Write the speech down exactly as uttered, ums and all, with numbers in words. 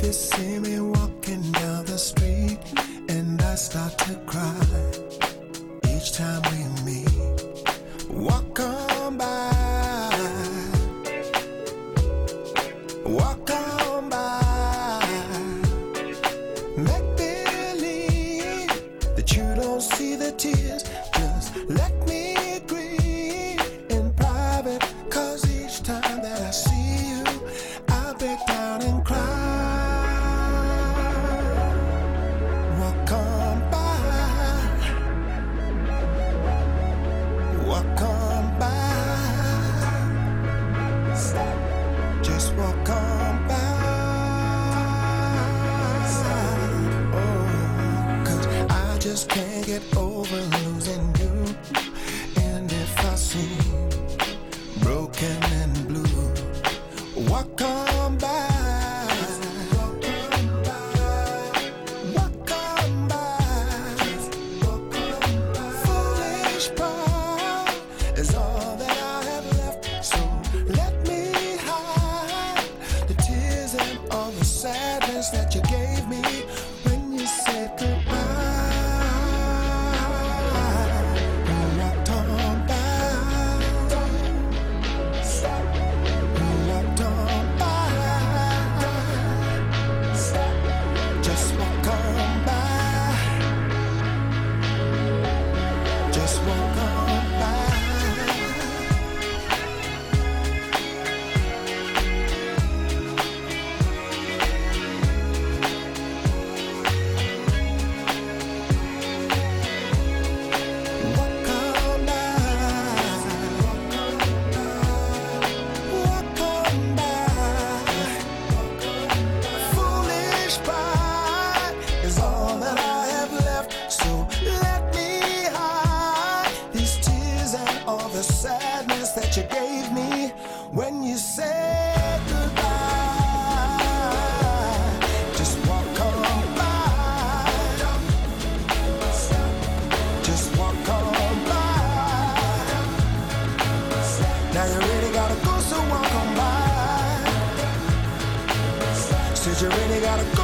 you see me walking down the street and I start to cry each time we meet, walk on by, walk on by, make believe that you don't see the tears, just let me grieve in private, cause each time that I see you I break down and cry. Walk on by, walk on by, just walk on by. Oh, cause I just can't get over losing you. And if I seem broken and blue, walk on by. Is all that I have left, so let me hide the tears and all the sadness that you gave me when you said goodbye. You walked on by, you walked on by, just walk on by, just walk on by. Sadness that you gave me when you said goodbye. Just walk on by, just walk on by. Now you really gotta go, so walk on by. Said you really gotta go.